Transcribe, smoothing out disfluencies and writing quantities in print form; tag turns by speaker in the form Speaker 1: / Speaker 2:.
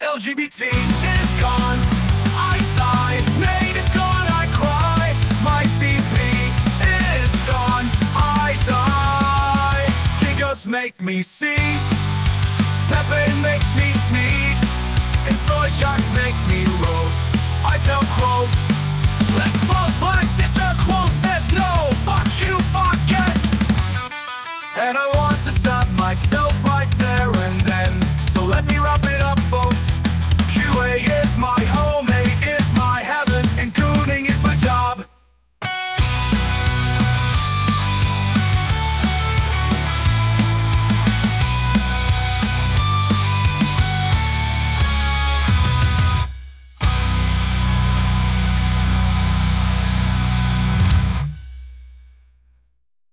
Speaker 1: LGBT is gone, I sigh. Nate is gone, I cry. My CP is gone, I die. Giggles make me see, Pepe makes me sneeze, and soy jocks make me roll. I tell quotes, let's fall, my sister.